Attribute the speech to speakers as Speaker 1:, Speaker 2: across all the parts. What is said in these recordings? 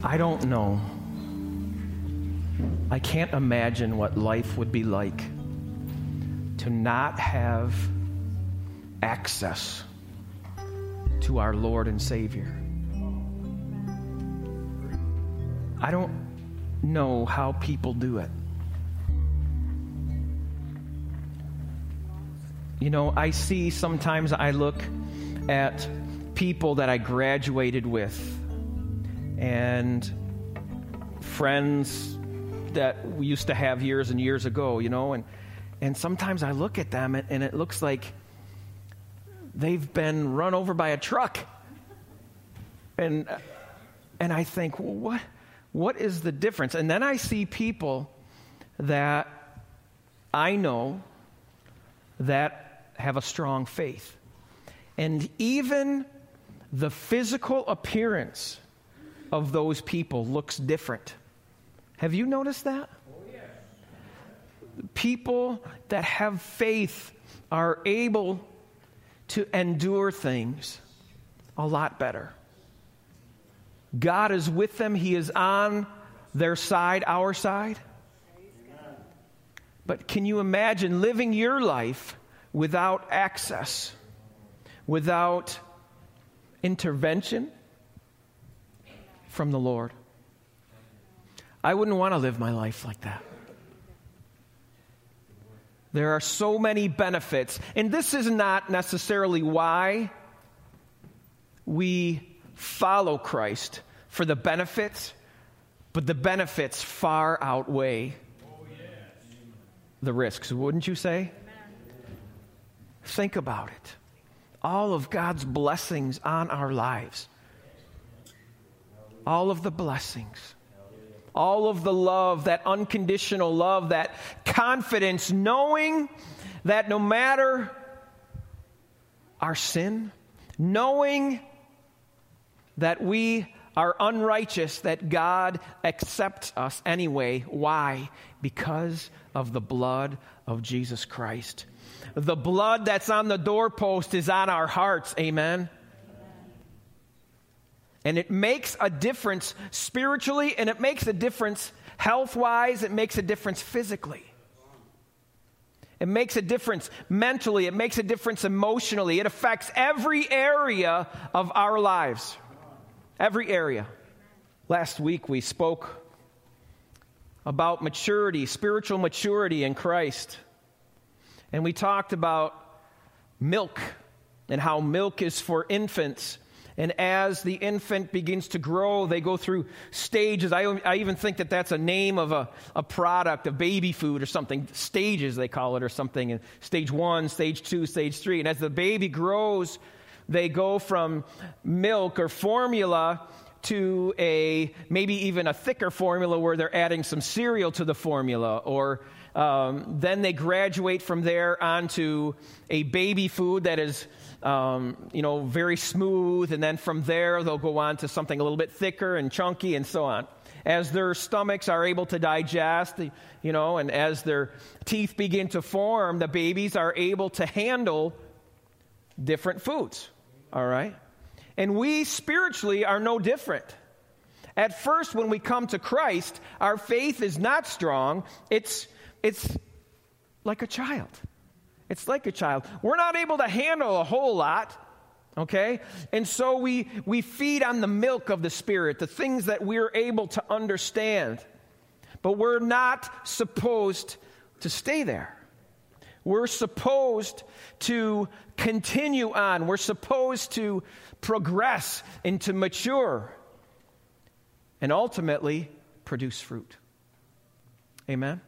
Speaker 1: I don't know. I can't imagine what life would be like to not have access to our Lord and Savior. I don't know how people do it. You know, I see sometimes I look at people that I graduated with and friends that we used to have years and years ago, you know, and sometimes I look at them and it looks like they've been run over by a truck. And I think, well, what is the difference? And then I see people that I know that have a strong faith. And even the physical appearance of those people looks different. Have you noticed that? Oh, yes. People that have faith are able to endure things a lot better. God is with them. He is on their side, our side. But can you imagine living your life without access, without intervention from the Lord? I wouldn't want to live my life like that. There are so many benefits, and this is not necessarily why we follow Christ for the benefits, but the benefits far outweigh the risks, wouldn't you say? Think about it. All of God's blessings on our lives. All of the blessings. All of the love, that unconditional love, that confidence, knowing that no matter our sin, knowing that we are unrighteous, that God accepts us anyway. Why? Because of the blood of Jesus Christ. The blood that's on the doorpost is on our hearts. Amen? And it makes a difference spiritually, and it makes a difference health-wise. It makes a difference physically. It makes a difference mentally. It makes a difference emotionally. It affects every area of our lives. Every area. Last week we spoke about maturity, spiritual maturity in Christ. And we talked about milk and how milk is for infants. And as the infant begins to grow, they go through stages. I even think that that's a name of a product, of baby food or something. Stages, they call it, or something. And stage 1, stage 2, stage 3. And as the baby grows, they go from milk or formula to maybe even a thicker formula where they're adding some cereal to the formula, or then they graduate from there onto a baby food that is very smooth, and then from there they'll go on to something a little bit thicker and chunky and so on. As their stomachs are able to digest, and as their teeth begin to form, the babies are able to handle different foods. All right? And we spiritually are no different. At first, when we come to Christ, our faith is not strong. It's like a child. It's like a child. We're not able to handle a whole lot, okay? And so we feed on the milk of the Spirit, the things that we're able to understand. But we're not supposed to stay there. We're supposed to continue on. We're supposed to progress and to mature and ultimately produce fruit. Amen?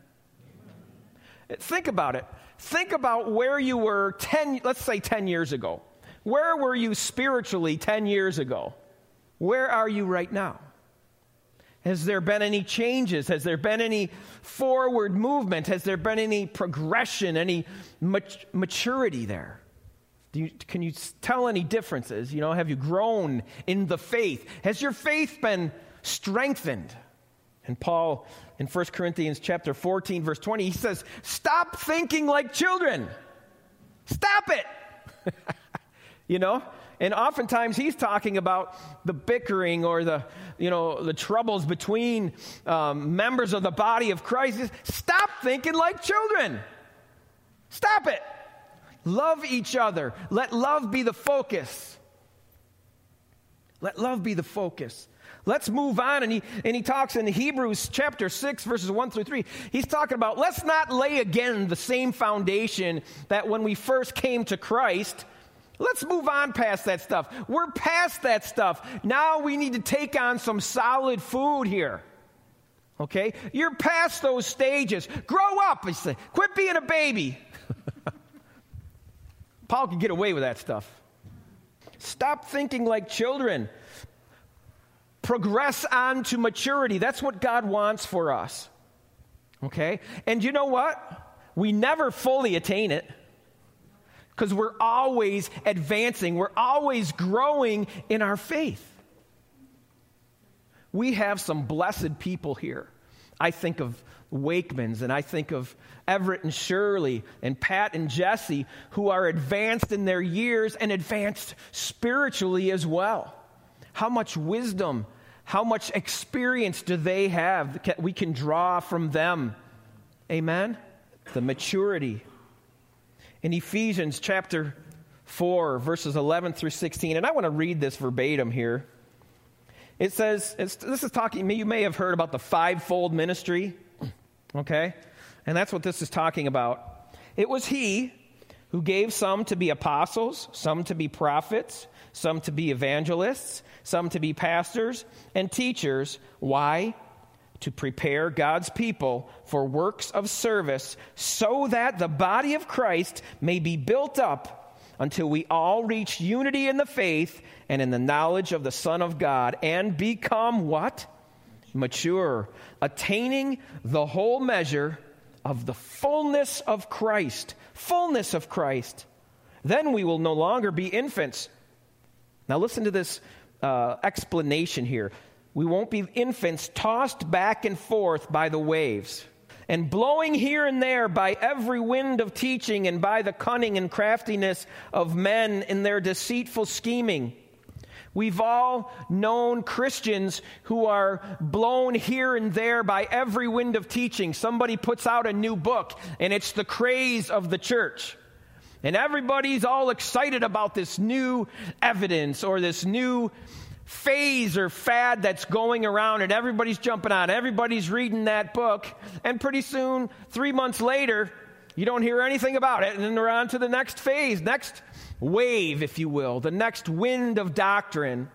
Speaker 1: Think about it. Think about where you were 10 years ago. Where were you spiritually 10 years ago? Where are you right now? Has there been any changes? Has there been any forward movement? Has there been any progression, any maturity there? Can you tell any differences? Have you grown in the faith? Has your faith been strengthened? And Paul, in 1 Corinthians chapter 14, verse 20, he says, stop thinking like children. Stop it. And oftentimes he's talking about the bickering or the troubles between members of the body of Christ. Stop thinking like children. Stop it. Love each other. Let love be the focus. Let love be the focus. Let's move on. And he talks in Hebrews chapter 6, verses 1 through 3. He's talking about, let's not lay again the same foundation that when we first came to Christ. Let's move on past that stuff. We're past that stuff. Now we need to take on some solid food here. Okay? You're past those stages. Grow up, I say. Quit being a baby. Paul could get away with that stuff. Stop thinking like children. Progress on to maturity. That's what God wants for us. Okay? And you know what? We never fully attain it because we're always advancing. We're always growing in our faith. We have some blessed people here. I think of Wakemans, and I think of Everett and Shirley and Pat and Jesse, who are advanced in their years and advanced spiritually as well. How much wisdom, how much experience do they have that we can draw from them? Amen? The maturity. In Ephesians chapter 4, verses 11 through 16, and I want to read this verbatim here. It says, this is talking, you may have heard about the fivefold ministry, okay? And that's what this is talking about. It was he who gave some to be apostles, some to be prophets, some to be evangelists, some to be pastors and teachers. Why? To prepare God's people for works of service so that the body of Christ may be built up until we all reach unity in the faith and in the knowledge of the Son of God and become what? Mature, attaining the whole measure of the fullness of Christ. Fullness of Christ. Then we will no longer be infants. Now listen to this explanation here. We won't be infants tossed back and forth by the waves and blowing here and there by every wind of teaching and by the cunning and craftiness of men in their deceitful scheming. We've all known Christians who are blown here and there by every wind of teaching. Somebody puts out a new book, and it's the craze of the church. And everybody's all excited about this new evidence or this new phase or fad that's going around, and everybody's jumping on. Everybody's reading that book, and pretty soon, 3 months later, you don't hear anything about it, and then they're on to the next phase, next wave, if you will, the next wind of doctrine.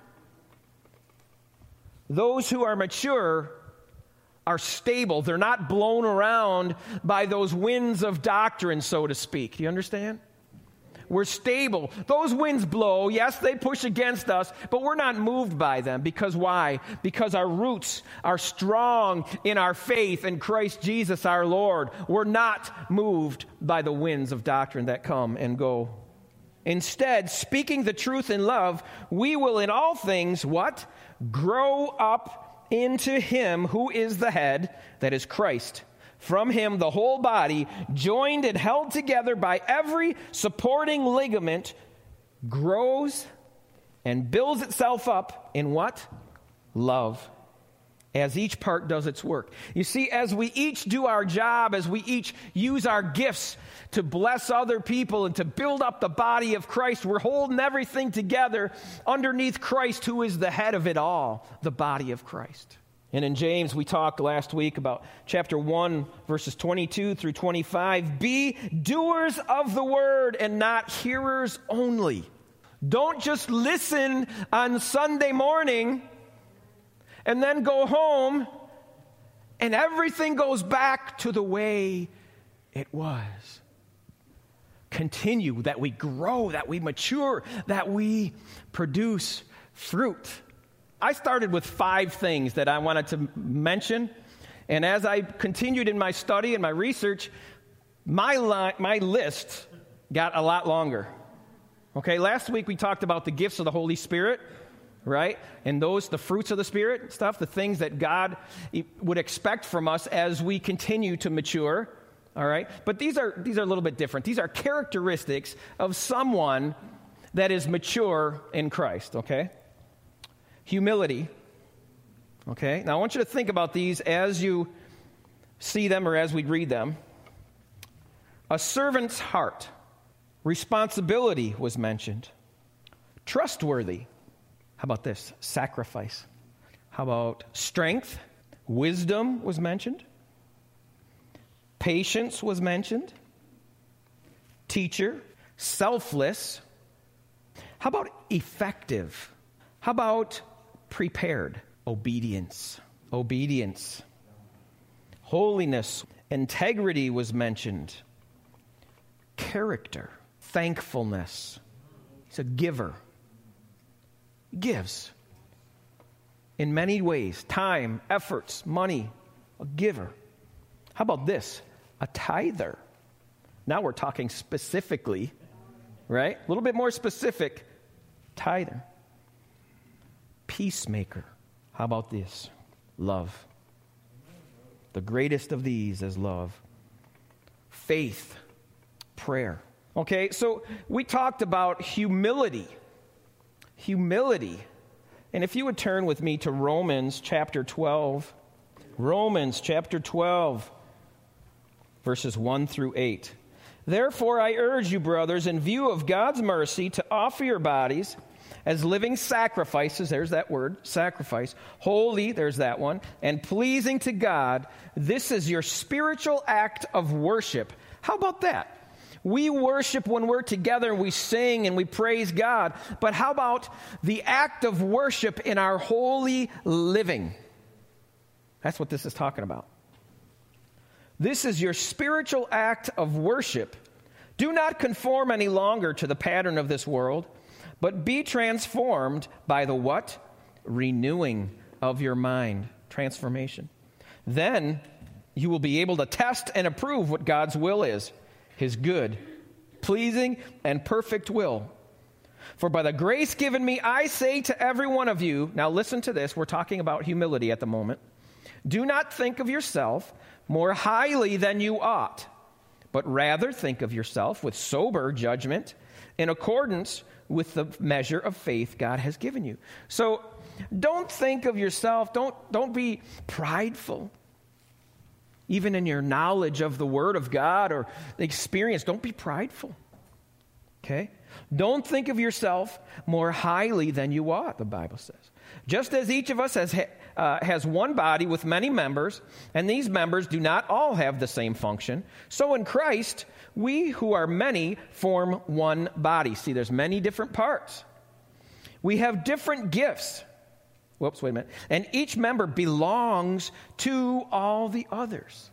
Speaker 1: Those who are mature are stable. They're not blown around by those winds of doctrine, so to speak. Do you understand? We're stable. Those winds blow. Yes, they push against us, but we're not moved by them. Because why? Because our roots are strong in our faith in Christ Jesus our Lord. We're not moved by the winds of doctrine that come and go. Instead, speaking the truth in love, we will in all things, what? Grow up into him who is the head, that is Christ. From him, the whole body, joined and held together by every supporting ligament, grows and builds itself up in what? Love. As each part does its work. You see, as we each do our job, as we each use our gifts to bless other people and to build up the body of Christ, we're holding everything together underneath Christ, who is the head of it all, the body of Christ. And in James, we talked last week about chapter 1, verses 22 through 25. Be doers of the word and not hearers only. Don't just listen on Sunday morning and then go home and everything goes back to the way it was. Continue, that we grow, that we mature, that we produce fruit. I started with 5 things that I wanted to mention, and as I continued in my study and my research, my list got a lot longer. Okay, last week we talked about the gifts of the Holy Spirit, right? And those, the fruits of the Spirit stuff, the things that God would expect from us as we continue to mature, all right? But these are a little bit different. These are characteristics of someone that is mature in Christ, okay? Humility, okay? Now I want you to think about these as you see them or as we read them. A servant's heart. Responsibility was mentioned. Trustworthy. How about this? Sacrifice. How about strength? Wisdom was mentioned. Patience was mentioned. Teacher. Selfless. How about effective? How about prepared? Obedience. Obedience. Holiness. Integrity was mentioned. Character. Thankfulness. He's a giver. He gives. In many ways. Time, efforts, money. A giver. How about this? A tither. Now we're talking specifically, right? A little bit more specific. Tither. Peacemaker. How about this? Love. The greatest of these is love. Faith. Prayer. Okay, so we talked about humility. Humility. And if you would turn with me to Romans chapter 12. Romans chapter 12, verses 1 through 8. Therefore, I urge you, brothers, in view of God's mercy, to offer your bodies as living sacrifices, there's that word, sacrifice, holy, there's that one, and pleasing to God. This is your spiritual act of worship. How about that? We worship when we're together and we sing and we praise God. But how about the act of worship in our holy living? That's what this is talking about. This is your spiritual act of worship. Do not conform any longer to the pattern of this world, but be transformed by the what? Renewing of your mind. Transformation. Then you will be able to test and approve what God's will is, his good, pleasing, and perfect will. For by the grace given me, I say to every one of you, now listen to this, we're talking about humility at the moment. Do not think of yourself more highly than you ought, but rather think of yourself with sober judgment in accordance with the measure of faith God has given you. So don't think of yourself, don't be prideful. Even in your knowledge of the Word of God or the experience, don't be prideful. Okay? Don't think of yourself more highly than you ought, the Bible says. Just as each of us has one body with many members, and these members do not all have the same function, so in Christ, we who are many form one body. See, there's many different parts. We have different gifts. Whoops, wait a minute. And each member belongs to all the others.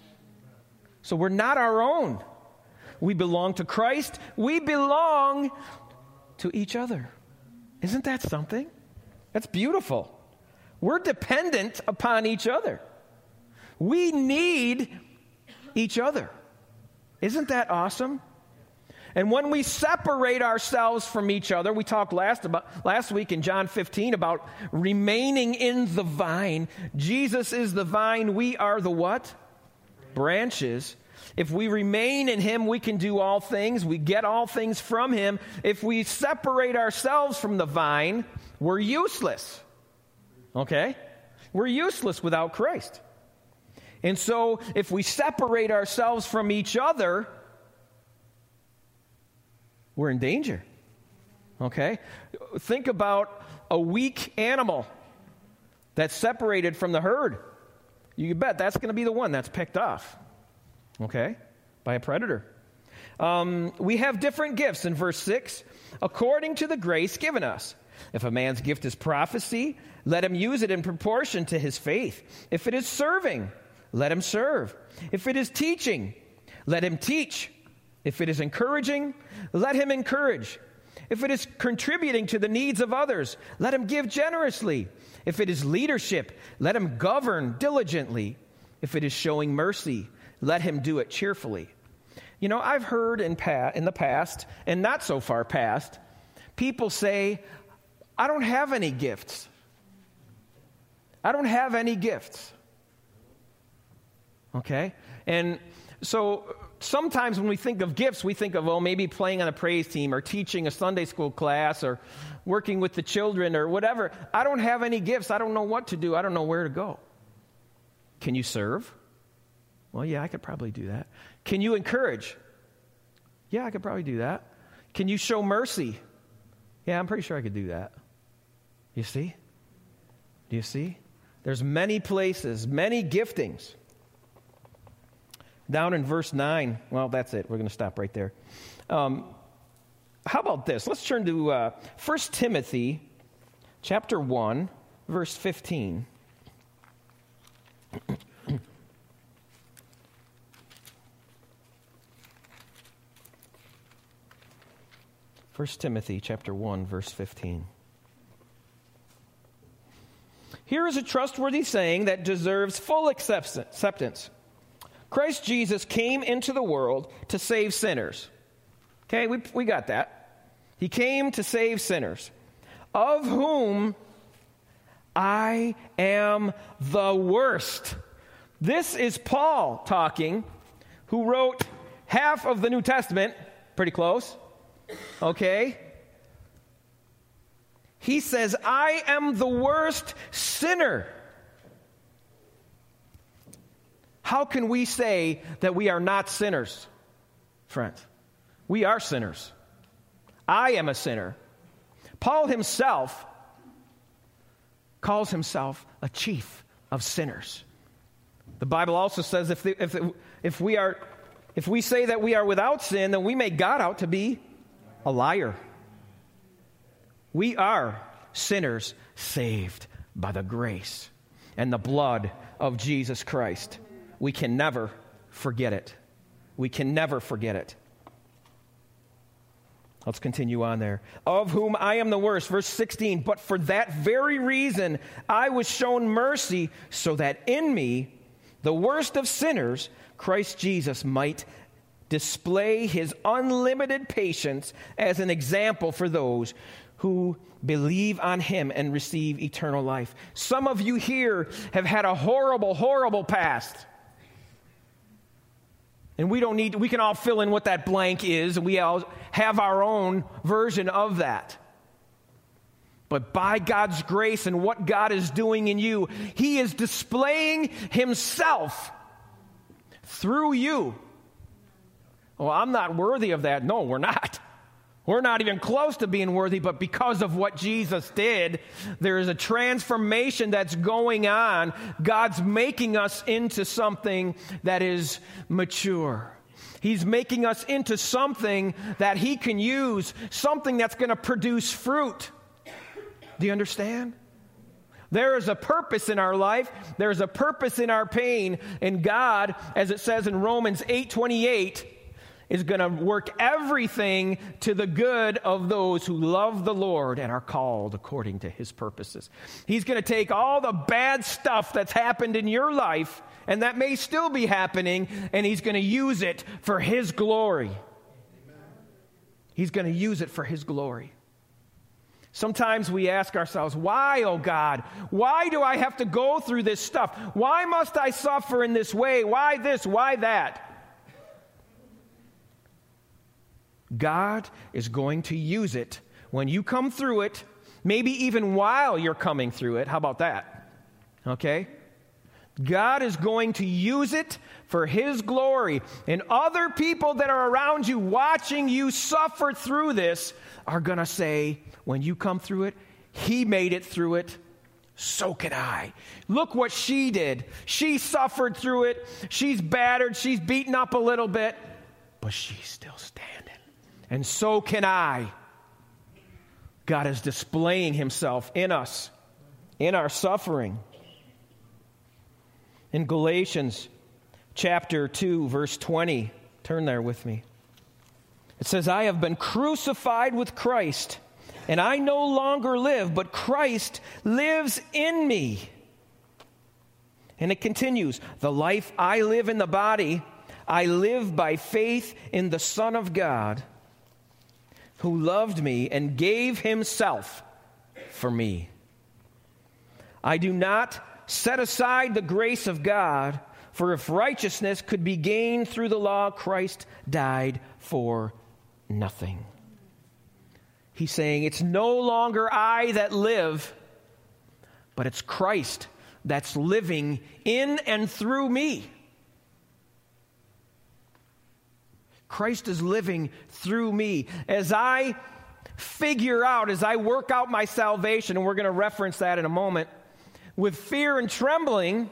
Speaker 1: So we're not our own. We belong to Christ. We belong to each other. Isn't that something? That's beautiful. We're dependent upon each other. We need each other. Isn't that awesome? And when we separate ourselves from each other, we talked last week in John 15 about remaining in the vine. Jesus is the vine. We are the what? Branches. If we remain in him, we can do all things. We get all things from him. If we separate ourselves from the vine, we're useless. Okay? We're useless without Christ. And so if we separate ourselves from each other, we're in danger. Okay? Think about a weak animal that's separated from the herd. You bet that's going to be the one that's picked off. Okay? By a predator. We have different gifts in verse 6, according to the grace given us. If a man's gift is prophecy, let him use it in proportion to his faith. If it is serving, let him serve. If it is teaching, let him teach. If it is encouraging, let him encourage. If it is contributing to the needs of others, let him give generously. If it is leadership, let him govern diligently. If it is showing mercy, let him do it cheerfully. You know, I've heard in the past, and not so far past, people say, I don't have any gifts. I don't have any gifts. Okay? And So sometimes when we think of gifts, we think of, maybe playing on a praise team or teaching a Sunday school class or working with the children or whatever. I don't have any gifts. I don't know what to do. I don't know where to go. Can you serve? Well, yeah, I could probably do that. Can you encourage? Yeah, I could probably do that. Can you show mercy? Yeah, I'm pretty sure I could do that. You see? Do you see? There's many places, many giftings. Down in verse 9, well, that's it. We're going to stop right there. How about this? Let's turn to 1 Timothy chapter 1, verse 15. 1 Timothy chapter 1, verse 15. Here is a trustworthy saying that deserves full acceptance. Christ Jesus came into the world to save sinners. Okay, we got that. He came to save sinners, of whom I am the worst. This is Paul talking, who wrote half of the New Testament, pretty close. Okay? He says, I am the worst sinner. How can we say that we are not sinners, friends? We are sinners. I am a sinner. Paul himself calls himself a chief of sinners. The Bible also says if we say that we are without sin, then we make God out to be a liar. We are sinners saved by the grace and the blood of Jesus Christ. We can never forget it. We can never forget it. Let's continue on there. Of whom I am the worst. Verse 16. But for that very reason I was shown mercy, so that in me, the worst of sinners, Christ Jesus might display his unlimited patience as an example for those who believe on him and receive eternal life. Some of you here have had a horrible, horrible past. And we can all fill in what that blank is, and we all have our own version of that. But by God's grace and what God is doing in you, he is displaying himself through you. Well, I'm not worthy of that. No, we're not. We're not even close to being worthy, but because of what Jesus did, there is a transformation that's going on. God's making us into something that is mature. He's making us into something that he can use, something that's going to produce fruit. Do you understand? There is a purpose in our life. There's a purpose in our pain. And God, as it says in Romans 8:28, is going to work everything to the good of those who love the Lord and are called according to his purposes. He's going to take all the bad stuff that's happened in your life, and that may still be happening, and he's going to use it for his glory. He's going to use it for his glory. Sometimes we ask ourselves, why, oh God? Why do I have to go through this stuff? Why must I suffer in this way? Why this? Why that? God is going to use it when you come through it, maybe even while you're coming through it. How about that? Okay? God is going to use it for his glory. And other people that are around you watching you suffer through this are going to say, when you come through it, he made it through it, so can I. Look what she did. She suffered through it. She's battered. She's beaten up a little bit, but she's still standing. And so can I. God is displaying himself in us, in our suffering. In Galatians chapter 2, verse 20, turn there with me. It says, I have been crucified with Christ, and I no longer live, but Christ lives in me. And it continues, the life I live in the body, I live by faith in the Son of God, who loved me and gave himself for me. I do not set aside the grace of God, For if righteousness could be gained through the law, Christ died for nothing. He's saying it's no longer I that live, but it's Christ that's living in and through me. Christ is living through me. As I figure out, as I work out my salvation, and we're going to reference that in a moment, with fear and trembling,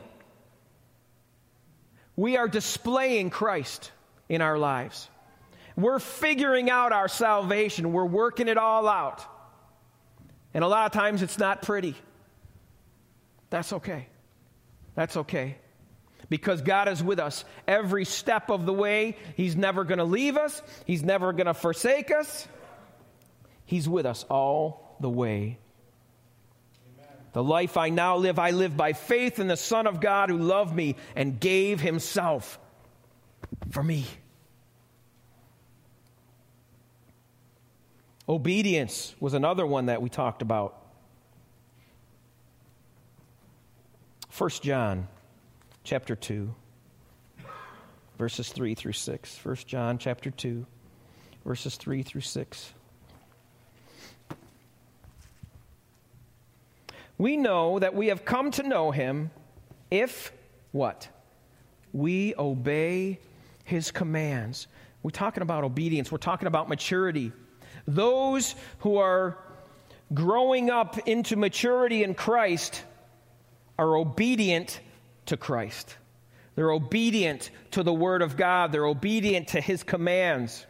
Speaker 1: we are displaying Christ in our lives. We're figuring out our salvation. We're working it all out. And a lot of times it's not pretty. That's okay. That's okay. Because God is with us every step of the way. He's never going to leave us. He's never going to forsake us. He's with us all the way. The life I now live, I live by faith in the Son of God who loved me and gave himself for me. Obedience was another one that we talked about. 1 John chapter 2, verses 3 through 6. 1 John chapter 2, verses 3 through 6. We know that we have come to know him if, what? We obey his commands. We're talking about obedience. We're talking about maturity. Those who are growing up into maturity in Christ are obedient to Christ. They're obedient to the Word of God. They're obedient to his commands.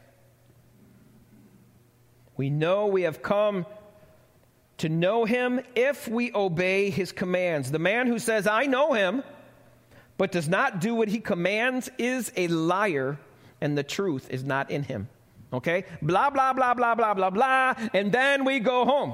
Speaker 1: We know we have come to know him if we obey his commands. The man who says, I know him, but does not do what he commands is a liar, and the truth is not in him. Okay? Blah, blah, blah, blah, blah, blah, blah, and then we go home.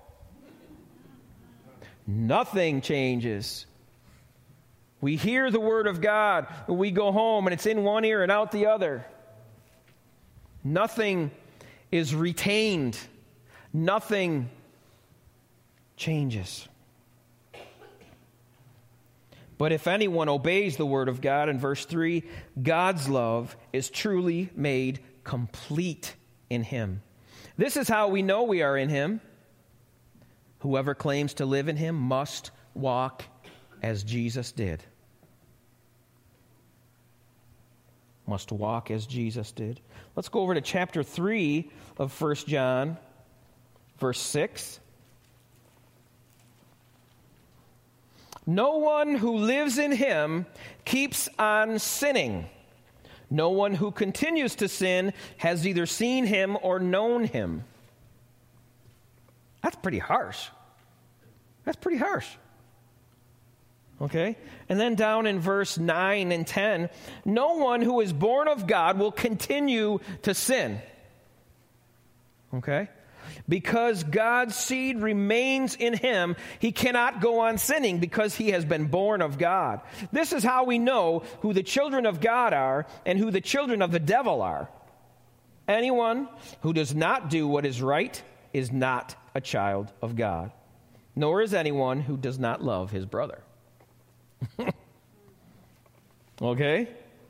Speaker 1: Nothing changes. We hear the word of God, we go home, and it's in one ear and out the other. Nothing is retained. Nothing changes. But if anyone obeys the word of God, in verse 3, God's love is truly made complete in him. This is how we know we are in him. Whoever claims to live in him must walk as Jesus did. Must walk as Jesus did. Let's go over to chapter 3 of 1 John, verse 6. No one who lives in him keeps on sinning. No one who continues to sin has either seen him or known him. That's pretty harsh. That's pretty harsh. Okay? And then down in verse 9 and 10, no one who is born of God will continue to sin. Okay? Because God's seed remains in him, he cannot go on sinning because he has been born of God. This is how we know who the children of God are and who the children of the devil are. Anyone who does not do what is right is not a child of God, nor is anyone who does not love his brother. Okay?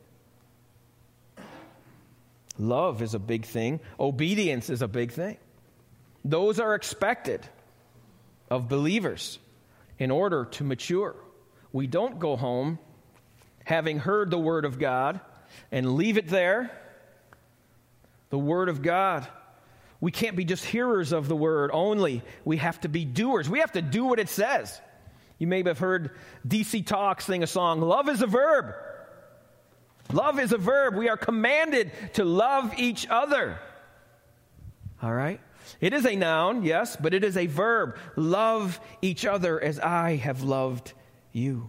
Speaker 1: Love is a big thing. Obedience is a big thing. Those are expected of believers in order to mature. We don't go home having heard the Word of God and leave it there. The Word of God. We can't be just hearers of the Word only. We have to be doers. We have to do what it says. You may have heard DC Talk sing a song, Love is a Verb. Love is a verb. We are commanded to love each other. All right? It is a noun, yes, but it is a verb. Love each other as I have loved you.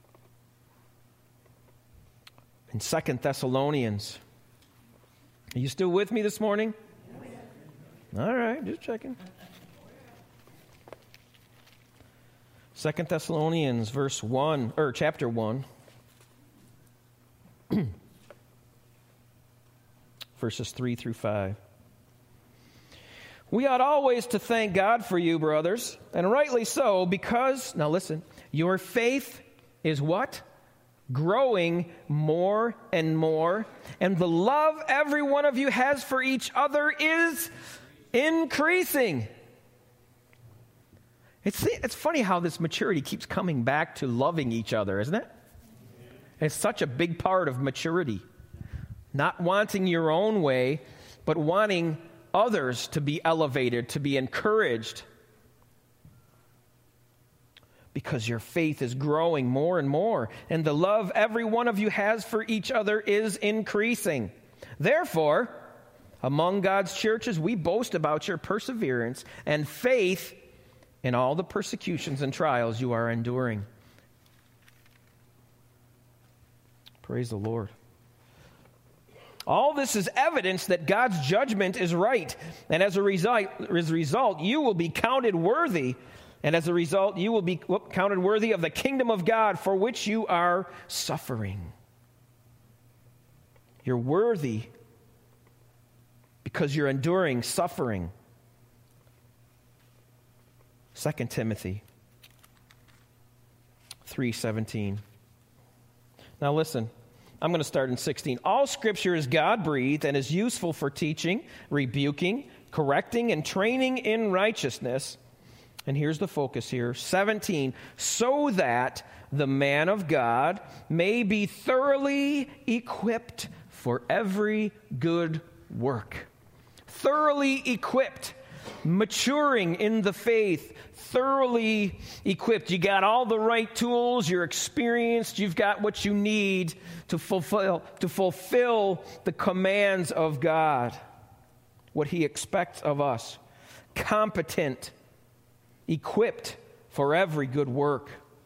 Speaker 1: In 2 Thessalonians. Are you still with me this morning? All right, just checking. 2 Thessalonians chapter 1. Verses 3 through 5. We ought always to thank God for you, brothers, and rightly so, because, now listen, your faith is what? growing more and more, and the love every one of you has for each other is increasing. It's funny how this maturity keeps coming back to loving each other, isn't it? It's such a big part of maturity. Not wanting your own way, but wanting others to be elevated, to be encouraged. Because your faith is growing more and more, and the love every one of you has for each other is increasing. Therefore, among God's churches, we boast about your perseverance and faith in all the persecutions and trials you are enduring. Praise the Lord. All this is evidence that God's judgment is right, and as a result, you will be counted worthy. And as a result, you will be counted worthy of the kingdom of God for which you are suffering. You're worthy because you're enduring suffering. 2 Timothy 3:17. Now listen, I'm going to start in 16. All Scripture is God-breathed and is useful for teaching, rebuking, correcting, and training in righteousness. And here's the focus here, 17, so that the man of God may be thoroughly equipped for every good work. Thoroughly equipped, maturing in the faith, thoroughly equipped. You got all the right tools, you're experienced, you've got what you need to fulfill the commands of God, what He expects of us. Competent, equipped for every good work.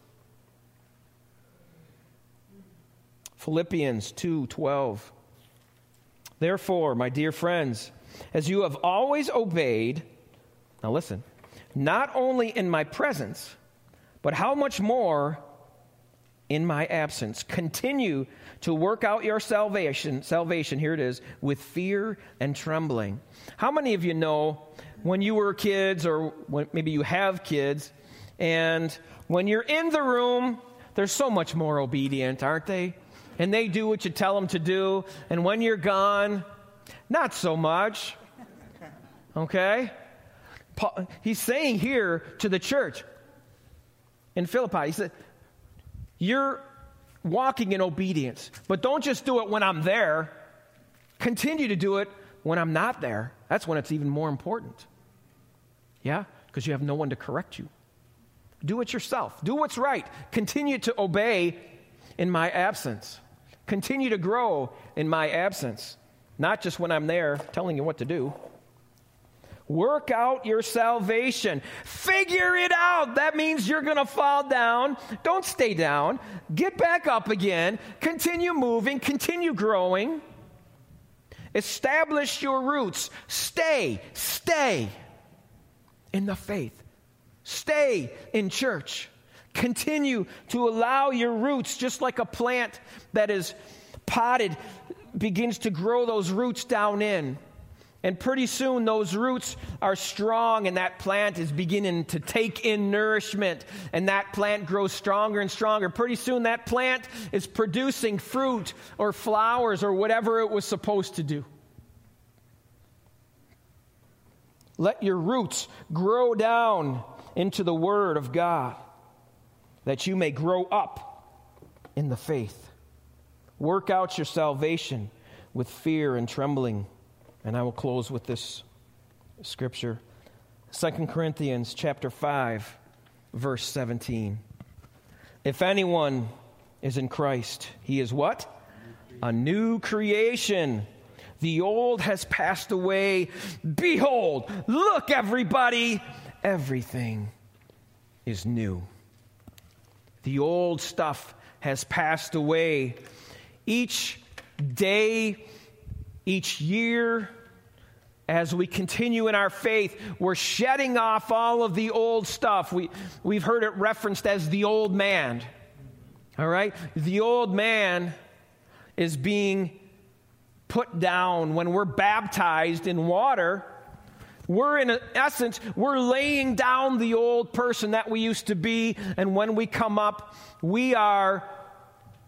Speaker 1: Philippians 2:12. Therefore, my dear friends, as you have always obeyed, now listen, not only in my presence, but how much more in my absence, continue to work out your salvation, here it is, with fear and trembling. How many of you know when you were kids, or when maybe you have kids, and when you're in the room, they're so much more obedient, aren't they? And they do what you tell them to do, and when you're gone, not so much. Okay? He's saying here to the church in Philippi, he said, you're walking in obedience, but don't just do it when I'm there. Continue to do it when I'm not there. That's when it's even more important. Yeah? Because you have no one to correct you. Do it yourself. Do what's right. Continue to obey in my absence. Continue to grow in my absence. Not just when I'm there telling you what to do. Work out your salvation. Figure it out. That means you're going to fall down. Don't stay down. Get back up again. Continue moving. Continue growing. Establish your roots. Stay in the faith. Stay in church. Continue to allow your roots, just like a plant that is potted, begins to grow those roots down in. And pretty soon those roots are strong, and that plant is beginning to take in nourishment, and that plant grows stronger and stronger. Pretty soon that plant is producing fruit or flowers or whatever it was supposed to do. Let your roots grow down into the Word of God, that you may grow up in the faith. Work out your salvation with fear and trembling. And I will close with this scripture. 2 Corinthians chapter 5, verse 17. If anyone is in Christ, he is what? A new creation. The old has passed away. Behold, look everybody, everything is new. The old stuff has passed away. Each day, each year, as we continue in our faith, we're shedding off all of the old stuff. We've heard it referenced as the old man. All right? The old man is being put down. When we're baptized in water, we're in essence, we're laying down the old person that we used to be, and when we come up, we are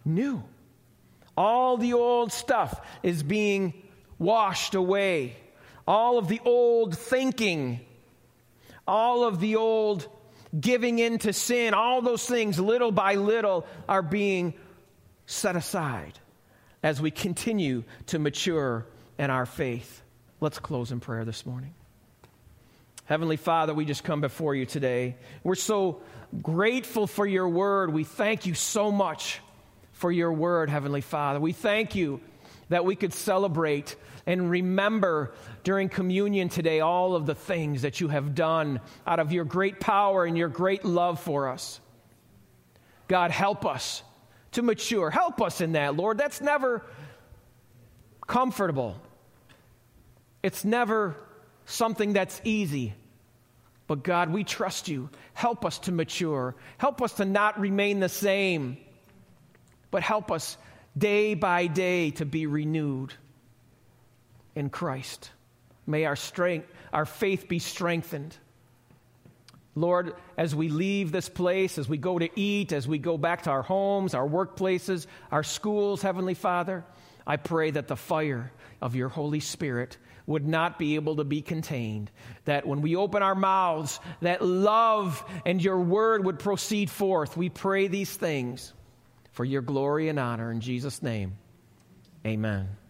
Speaker 1: new. All the old stuff is being washed away. All of the old thinking, all of the old giving in to sin, all those things little by little are being set aside as we continue to mature in our faith. Let's close in prayer this morning. Heavenly Father, we just come before you today. We're so grateful for your word. We thank you so much for your word, Heavenly Father. We thank you that we could celebrate and remember during communion today all of the things that you have done out of your great power and your great love for us. God, help us to mature. Help us in that, Lord. That's never comfortable. It's never something that's easy. But God, we trust you. Help us to mature. Help us to not remain the same, but help us day by day to be renewed in Christ. May our faith be strengthened. Lord, as we leave this place, as we go to eat, as we go back to our homes, our workplaces, our schools, Heavenly Father, I pray that the fire of your Holy Spirit would not be able to be contained, that when we open our mouths, that love and your word would proceed forth. We pray these things for your glory and honor in Jesus' name. Amen.